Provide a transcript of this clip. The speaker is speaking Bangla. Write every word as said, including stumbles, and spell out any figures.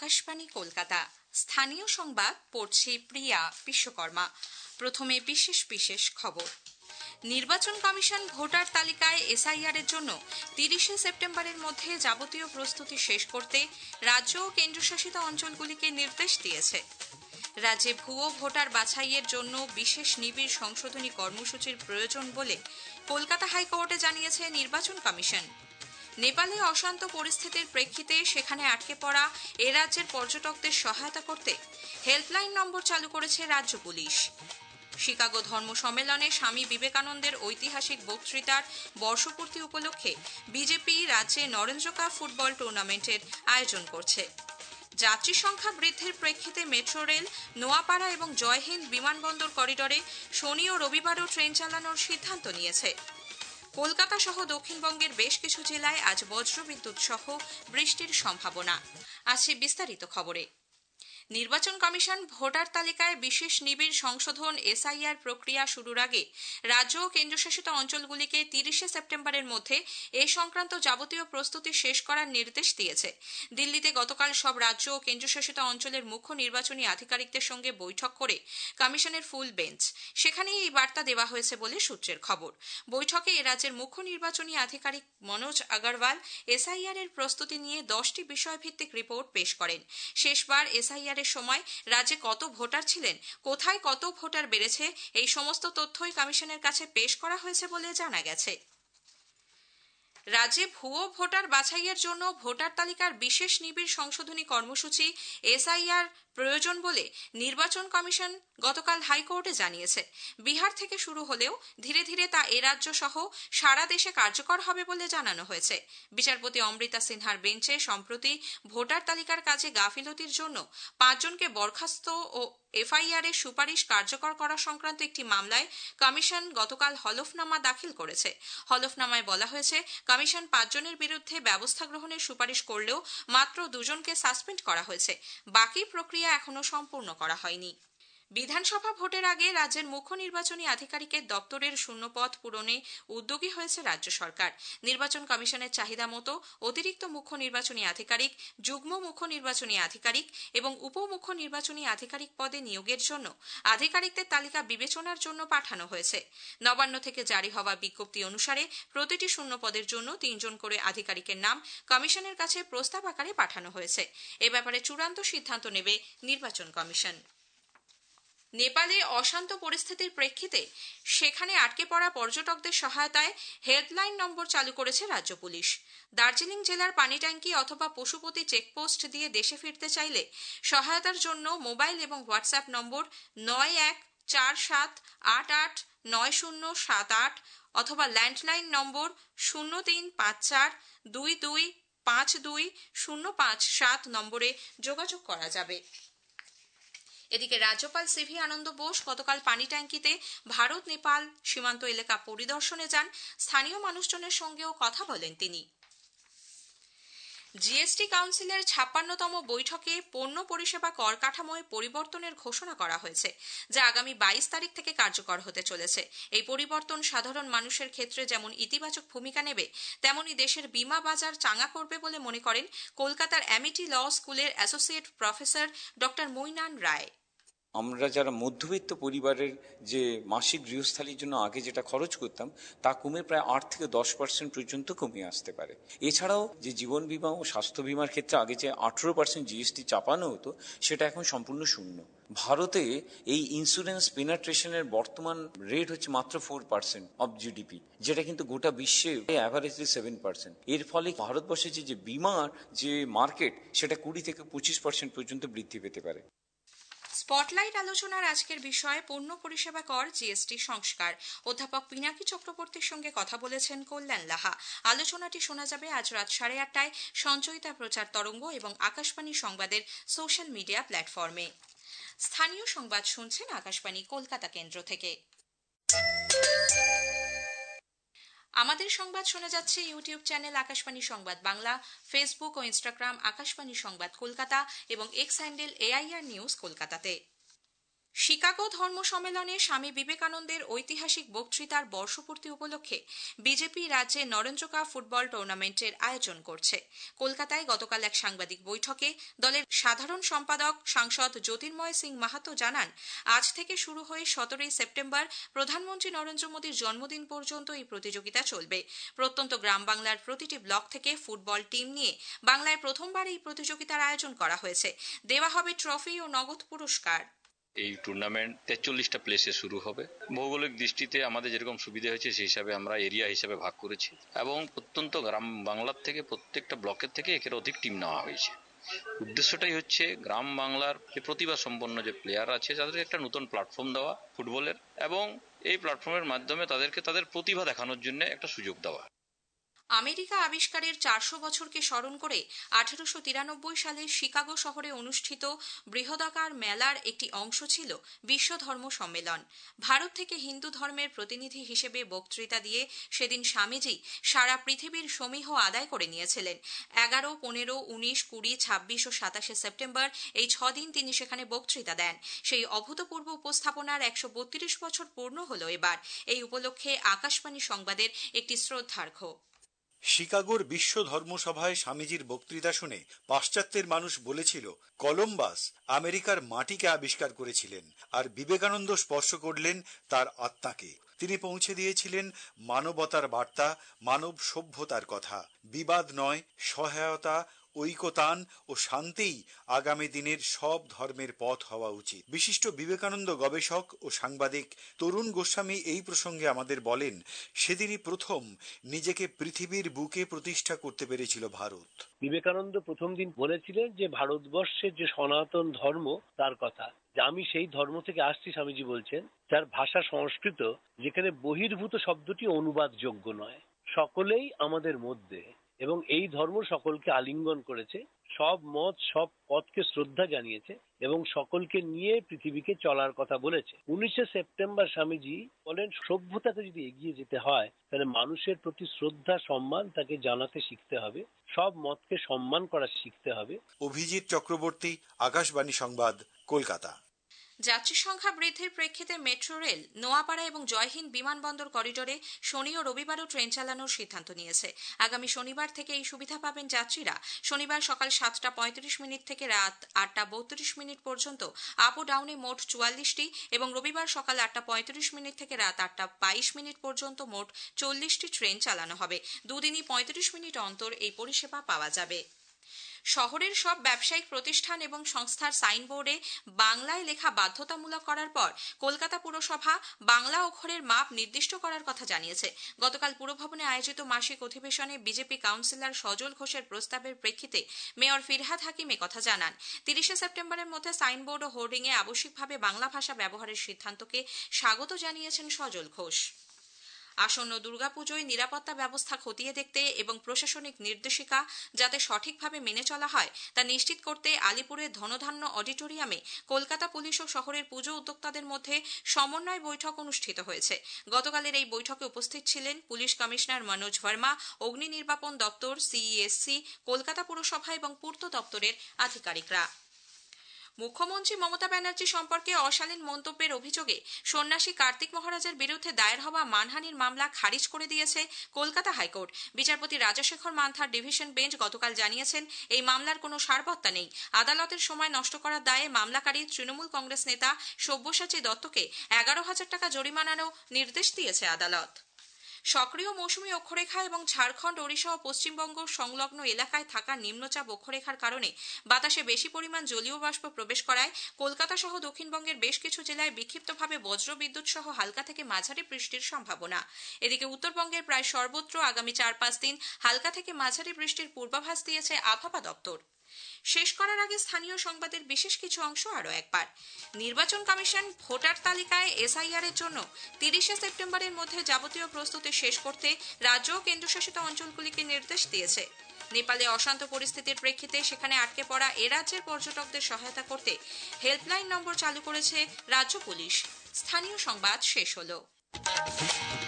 আকাশবাণী কলকাতা। স্থানীয় সংবাদ পড়ছি প্রিয়া বিশ্বকর্মা। প্রথমে বিশেষ বিশেষ খবর। নির্বাচন কমিশন ভোটার তালিকায় এসআইআর এর জন্য তিরিশে সেপ্টেম্বরের মধ্যে যাবতীয় প্রস্তুতি শেষ করতে রাজ্য ও কেন্দ্রশাসিত অঞ্চলগুলিকে নির্দেশ দিয়েছে। রাজ্যে ভুয়ো ভোটার বাছাইয়ের জন্য বিশেষ নিবিড় সংশোধনী কর্মসূচির প্রয়োজন বলে কলকাতা হাইকোর্টে জানিয়েছে নির্বাচন কমিশন। নেপালে অশান্ত পরিস্থিতির প্রেক্ষিতে সেখানে আটকে পড়া এ রাজ্যের পর্যটকদের সহায়তা করতে হেল্পলাইন নম্বর চালু করেছে রাজ্য পুলিশ। শিকাগো ধর্ম সম্মেলনে স্বামী বিবেকানন্দের ঐতিহাসিক বক্তৃতার বর্ষপূর্তি উপলক্ষে বিজেপি রাজ্যে নরেন্দ্র কাপ ফুটবল টুর্নামেন্টের আয়োজন করছে। যাত্রী সংখ্যা বৃদ্ধির প্রেক্ষিতে মেট্রো রেল, নোয়াপাড়া এবং জয়হিন্দ বিমানবন্দর করিডরে শনি ও রবিবারও ট্রেন চালানোর সিদ্ধান্ত নিয়েছে। কলকাতা সহ দক্ষিণবঙ্গের বেশ কিছু জেলায় আজ বজ্রবিদ্যুৎ সহ বৃষ্টির সম্ভাবনা। আসছে বিস্তারিত খবরে। নির্বাচন কমিশন ভোটার তালিকায় বিশেষ নিবিড় সংশোধন এসআইআর প্রক্রিয়া শুরুর আগে রাজ্য ও কেন্দ্রশাসিত অঞ্চলগুলিকে তিরিশে সেপ্টেম্বরের মধ্যে এ সংক্রান্ত যাবতীয় প্রস্তুতি শেষ করার নির্দেশ দিয়েছে। দিল্লিতে গতকাল সব রাজ্য ও কেন্দ্রশাসিত অঞ্চলের মুখ্য নির্বাচনী আধিকারিকদের সঙ্গে বৈঠক করে কমিশনের ফুল বেঞ্চ, সেখানেই এই বার্তা দেওয়া হয়েছে বলে সূত্রের খবর। বৈঠকে এ রাজ্যের মুখ্য নির্বাচনী আধিকারিক মনোজ আগরওয়াল এসআইআর এর প্রস্তুতি নিয়ে দশটি বিষয়ভিত্তিক রিপোর্ট পেশ করেন। শেষবার এসআইআর সময় রাজ্যে কত ভোটার ছিলেন, কোথায় কত ভোটার বেড়েছে, এই সমস্ত তথ্যই কমিশনের কাছে পেশ করা হয়েছে বলে জানা গেছে। রাজ্যে ভুয়ো ভোটার বাছাইয়ের জন্য ভোটার তালিকার বিশেষ নিবিড় সংশোধনী কর্মসূচি এসআইআর প্রয়োজন বলে নির্বাচন কমিশন গতকাল হাইকোর্টে জানিয়েছে। বিহার থেকে শুরু হলেও ধীরে ধীরে তা এ রাজ্য সহ সারা দেশে কার্যকর হবে বলে জানানো হয়েছে। বিচারপতি অমৃতা সিনহার বেঞ্চে সম্প্রতি ভোটার তালিকার কাজে গাফিলতির জন্য পাঁচজনকে বরখাস্ত ও এফআইআর এর সুপারিশ কার্যকর করা সংক্রান্ত একটি মামলায় কমিশন গতকাল হলফনামা দাখিল করেছে। হলফনামায় বলা হয়েছে, কমিশন পাঁচজনের বিরুদ্ধে ব্যবস্থা গ্রহণের সুপারিশ করলেও মাত্র দুজনকে সাসপেন্ড করা হয়েছে। বাকি প্রক্রিয়া এখনো সম্পূর্ণ করা হয়নি। বিধানসভা ভোটের আগে রাজ্যের মুখ্য নির্বাচনী আধিকারিকের দপ্তরের শূন্যপদ পূরণে উদ্যোগী হয়েছে রাজ্য সরকার। নির্বাচন কমিশনের চাহিদা মতো অতিরিক্ত মুখ্য নির্বাচনী আধিকারিক, যুগ্ম মুখ্য নির্বাচনী আধিকারিক এবং উপ মুখ্য নির্বাচনী আধিকারিক পদে নিয়োগের জন্য আধিকারিকদের তালিকা বিবেচনার জন্য পাঠানো হয়েছে। নবান্ন থেকে জারি হওয়া বিজ্ঞপ্তি অনুসারে প্রতিটি শূন্য পদের জন্য তিনজন করে আধিকারিকের নাম কমিশনের কাছে প্রস্তাব আকারে পাঠানো হয়েছে। এ ব্যাপারে চূড়ান্ত সিদ্ধান্ত নেবে নির্বাচন কমিশন। নেপালে অশান্ত পরিস্থিতির প্রেক্ষিতে সেখানে আটকে পড়া পর্যটকদের সহায়তায় হেল্পলাইন নম্বর চালু করেছে রাজ্য পুলিশ। দার্জিলিং জেলার পানিট্যাঙ্কি অথবা পশুপতি চেকপোস্ট দিয়ে দেশে ফিরতে চাইলে সহায়তার জন্য মোবাইল এবং হোয়াটসঅ্যাপ নম্বর নয় এক চার সাত আট আট নয় শূন্য সাত আট অথবা ল্যান্ডলাইন নম্বর শূন্য তিন পাঁচ চার দুই দুই পাঁচ দুই শূন্য পাঁচ সাত নম্বরে যোগাযোগ করা যাবে। এদিকে রাজ্যপাল সিভি আনন্দ বোস গতকাল পানিট্যাঙ্কিতে ভারত নেপাল সীমান্ত এলাকা পরিদর্শনে যান। স্থানীয় মানুষজনের সঙ্গেও কথা বলেন তিনি। জিএসটি কাউন্সিলের ছাপ্পান্নতম বৈঠকে পণ্য পরিষেবা কর কাঠামোয় পরিবর্তনের ঘোষণা করা হয়েছে, যা আগামী বাইশ তারিখ থেকে কার্যকর হতে চলেছে। এই পরিবর্তন সাধারণ মানুষের ক্ষেত্রে যেমন ইতিবাচক ভূমিকা নেবে, তেমনি দেশের বীমা বাজার চাঙা করবে বলে মনে করেন কলকাতার অ্যামিটি ল স্কুলের associate professor doctor Mainan Ray. আমরা যারা মধ্যবিত্ত পরিবারের যে মাসিক গৃহস্থালির জন্য আগে যেটা খরচ করতাম তা কমে প্রায় আট থেকে দশ পার্সেন্ট পর্যন্ত কমে আসতে পারে। এছাড়াও যে জীবন বীমা ও স্বাস্থ্য বীমার ক্ষেত্রে আগে যে আঠেরো পার্সেন্ট জিএসটি চাপানো হতো সেটা এখন সম্পূর্ণ শূন্য। ভারতে এই ইন্স্যুরেন্স পেনাট্রেশনের বর্তমান রেট হচ্ছে মাত্র ফোর পার্সেন্ট অব জিডিপি, যেটা কিন্তু গোটা বিশ্বে অ্যাভারেজলি সেভেন পার্সেন্ট। এর ফলে ভারতবর্ষে যে বিমার যে মার্কেট সেটা কুড়ি থেকে পঁচিশ পার্সেন্ট পর্যন্ত বৃদ্ধি পেতে পারে। স্পটলাইট আলোচনার আজকের বিষয় পণ্য পরিষেবা কর জিএসটি সংস্কার। অধ্যাপক পিনাকি চক্রবর্তীর সঙ্গে কথা বলেছেন কল্যাণ লাহা। আলোচনাটি শোনা যাবে আজ রাত সাড়ে আটটায় সঞ্চয়িতা প্রচার তরঙ্গ এবং আকাশবাণী সংবাদের সোশ্যাল মিডিয়া প্ল্যাটফর্মে। স্থানীয় সংবাদ শুনছেন আকাশবাণী কলকাতা কেন্দ্র থেকে। আমাদের সংবাদ শোনা যাচ্ছে ইউটিউব চ্যানেল আকাশবাণী সংবাদ বাংলা, ফেসবুক ও ইনস্টাগ্রাম আকাশবাণী সংবাদ কলকাতা এবং এক্স হ্যান্ডেল এআইআর নিউজ কলকাতাতে। শিকাগো ধর্ম সম্মেলনে স্বামী বিবেকানন্দের ঐতিহাসিক বক্তৃতার বর্ষপূর্তি উপলক্ষে বিজেপি রাজ্যে নরেন্দ্র কাপ ফুটবল টুর্নামেন্টের আয়োজন করছে। কলকাতায় গতকাল এক সাংবাদিক বৈঠকে দলের সাধারণ সম্পাদক সাংসদ জ্যোতির্ময় সিং মাহাতো জানান, আজ থেকে শুরু হয়ে সতেরোই সেপ্টেম্বর প্রধানমন্ত্রী নরেন্দ্র মোদীর জন্মদিন পর্যন্ত এই প্রতিযোগিতা চলবে। প্রত্যন্ত গ্রাম বাংলার প্রতিটি ব্লক থেকে ফুটবল টিম নিয়ে বাংলায় প্রথমবার এই প্রতিযোগিতার আয়োজন করা হয়েছে। দেওয়া হবে ট্রফি ও নগদ পুরস্কার। এই টুর্নামেন্ট তেচল্লিশটা প্লেসে শুরু হবে। ভৌগোলিক দৃষ্টিতে আমাদের যেরকম সুবিধা হয়েছে সেই হিসাবে আমরা এরিয়া হিসাবে ভাগ করেছি এবং প্রত্যন্ত গ্রাম বাংলার থেকে প্রত্যেকটা ব্লকের থেকে একের অধিক টিম নেওয়া হয়েছে। উদ্দেশ্যটাই হচ্ছে গ্রাম বাংলার যে প্রতিভা সম্পন্ন যে প্লেয়ার আছে তাদের একটা নতুন প্ল্যাটফর্ম দেওয়া ফুটবলের, এবং এই প্ল্যাটফর্মের মাধ্যমে তাদেরকে তাদের প্রতিভা দেখানোর জন্য একটা সুযোগ দেওয়া। আমেরিকা আবিষ্কারের চারশো বছরকে স্মরণ করে আঠারোশো তিরানব্বই সালে শিকাগো শহরে অনুষ্ঠিত বৃহদাকার মেলার একটি অংশ ছিল বিশ্ব ধর্ম সম্মেলন। ভারত থেকে হিন্দু ধর্মের প্রতিনিধি হিসেবে বক্তৃতা দিয়ে সেদিন স্বামীজি সারা পৃথিবীর সমীহ আদায় করে নিয়েছিলেন। এগারো, পনেরো, উনিশ, কুড়ি, ছাব্বিশ ও সাতাশে সেপ্টেম্বর এই ছদিন তিনি সেখানে বক্তৃতা দেন। সেই অভূতপূর্ব উপস্থাপনার একশো বত্রিশ বছর পূর্ণ হল এবার। এই উপলক্ষে আকাশবাণী সংবাদের একটি শ্রদ্ধার্ঘ্য। শিকাগোর বিশ্ব ধর্মসভায় স্বামীজির বক্তৃতা শুনে পাশ্চাত্যের মানুষ বলেছিল কলম্বাস আমেরিকার মাটিকে আবিষ্কার করেছিলেন, আর বিবেকানন্দ স্পর্শ করলেন তার আত্মাকে। তিনি পৌঁছে দিয়েছিলেন মানবতার বার্তা, মানব সভ্যতার কথা। বিবাদ নয়, সহায়তা, ঐকতান ও শান্তিই আগামী দিনের সব ধর্মের পথ হওয়া উচিত। বিশিষ্ট বিবেকানন্দ গবেষক ও সাংবাদিক তরুণ গোস্বামী এই প্রসঙ্গে আমাদের বলেন, সেদিনই প্রথম নিজেকে পৃথিবীর বুকে প্রতিষ্ঠা করতে পেরেছিল ভারত। বিবেকানন্দ প্রথম দিন বলেছিলেন যে ভারতবর্ষের যে সনাতন ধর্ম তার কথা, যে আমি সেই ধর্ম থেকে আসছি। স্বামীজি বলছেন যার ভাষা সংস্কৃত, যেখানে বহির্ভূত শব্দটি অনুবাদযোগ্য নয়, সকলেই আমাদের মধ্যে, এবং এই ধর্ম সকলকে আলিঙ্গন করেছে, সব মত সব পথকে শ্রদ্ধা জানিয়েছে এবং সকলকে নিয়ে পৃথিবীকে চলার কথা বলেছে। উনিশে সেপ্টেম্বর স্বামীজি বলেন, সভ্যতাকে যদি এগিয়ে যেতে হয় তাহলে মানুষের প্রতি শ্রদ্ধা সম্মান তাকে জানাতে শিখতে হবে, সব মতকে সম্মান করা শিখতে হবে। অভিজিৎ চক্রবর্তী, আকাশবাণী সংবাদ, কলকাতা। যাত্রী সংখ্যা বৃদ্ধির প্রেক্ষিতে মেট্রো রেল নোয়াপাড়া এবং জয়হিন্দ বিমানবন্দর করিডোরে শনি ও রবিবারও ট্রেন চালানোর সিদ্ধান্ত নিয়েছে। আগামী শনিবার থেকে এই সুবিধা পাবেন যাত্রীরা। শনিবার সকাল সাতটা পঁয়ত্রিশ মিনিট থেকে রাত আটটা বত্রিশ মিনিট পর্যন্ত আপ ও ডাউনে মোট চুয়াল্লিশটি এবং রবিবার সকাল আটটা পঁয়ত্রিশ মিনিট থেকে রাত আটটা বাইশ মিনিট পর্যন্ত মোট চল্লিশটি ট্রেন চালানো হবে। দুদিনই পঁয়ত্রিশ মিনিট অন্তর এই পরিষেবা পাওয়া যাবে। শহরের সব ব্যবসায়িক প্রতিষ্ঠান এবং সংস্থার সাইনবোর্ডে বাংলায় লেখা বাধ্যতামূলক করার পর কলকাতা পুরসভা বাংলা অক্ষরের মাপ নির্দিষ্ট করার কথা জানিয়েছে। গতকাল পুরভবনে আয়োজিত মাসিক অধিবেশনে বিজেপি কাউন্সিলর সজল ঘোষের প্রস্তাবের প্রেক্ষিতে মেয়র ফিরহাদ হাকিম একথা জানান। তিরিশে সেপ্টেম্বরের মধ্যে সাইনবোর্ড ও হোর্ডিংয়ে আবশ্যিকভাবে বাংলা ভাষা ব্যবহারের সিদ্ধান্তকে স্বাগত জানিয়েছেন সজল ঘোষ। আসন্ন দুর্গাপুজোয় নিরাপত্তা ব্যবস্থা খতিয়ে দেখতে এবং প্রশাসনিক নির্দেশিকা যাতে সঠিকভাবে মেনে চলা হয় তা নিশ্চিত করতে আলিপুরের ধনধান্য অডিটোরিয়ামে কলকাতা পুলিশ ও শহরের পুজো উদ্যোক্তাদের মধ্যে সমন্বয় বৈঠক অনুষ্ঠিত হয়েছে। গতকালের এই বৈঠকে উপস্থিত ছিলেন পুলিশ কমিশনার মনোজ ভার্মা, অগ্নি নির্বাপন দপ্তর, সিইএসসি, কলকাতা পুরসভা এবং পূর্ত দপ্তরের আধিকারিকরা। মুখ্যমন্ত্রী মমতা ব্যানার্জি সম্পর্কে অশালীন মন্তব্যের অভিযোগে সন্ন্যাসী কার্তিক মহারাজের বিরুদ্ধে দায়ের হওয়া মানহানির মামলা খারিজ করে দিয়েছে কলকাতা হাইকোর্ট। বিচারপতি রাজাশেখর মান্থার ডিভিশন বেঞ্চ গতকাল জানিয়েছেন, এই মামলার কোনো সারবত্তা নেই। আদালতের সময় নষ্ট করার দায়ে মামলাকারী তৃণমূল কংগ্রেস নেতা সব্যসাচী দত্তকে এগারো হাজার টাকা জরিমানারও নির্দেশ দিয়েছে আদালত। সক্রিয় মৌসুমী অক্ষরেখা এবং ঝাড়খণ্ড, ওড়িশা ও পশ্চিমবঙ্গ সংলগ্ন এলাকায় থাকা নিম্নচাপ অক্ষরেখার কারণে বাতাসে বেশি পরিমাণ জলীয় বাষ্প প্রবেশ করায় কলকাতা সহ দক্ষিণবঙ্গের বেশ কিছু জেলায় বিক্ষিপ্তভাবে বজ্রবিদ্যুৎ সহ হালকা থেকে মাঝারি বৃষ্টির সম্ভাবনা। এদিকে উত্তরবঙ্গের প্রায় সর্বত্র আগামী চার পাঁচ দিন হালকা থেকে মাঝারি বৃষ্টির পূর্বাভাস দিয়েছে আবহাওয়া দপ্তর। শেষ করার আগে স্থানীয় সংবাদের বিশেষ কিছু অংশ আরও একবার। নির্বাচন কমিশন ভোটার তালিকায় এসআইআর এর জন্য তিরিশে সেপ্টেম্বরের মধ্যে যাবতীয় প্রস্তুতি শেষ করতে রাজ্য ও কেন্দ্রশাসিত অঞ্চলগুলিকে নির্দেশ দিয়েছে। নেপালে অশান্ত পরিস্থিতির প্রেক্ষিতে সেখানে আটকে পড়া এ রাজ্যের পর্যটকদের সহায়তা করতে হেল্পলাইন নম্বর চালু করেছে রাজ্য পুলিশ। স্থানীয় সংবাদ শেষ হলো।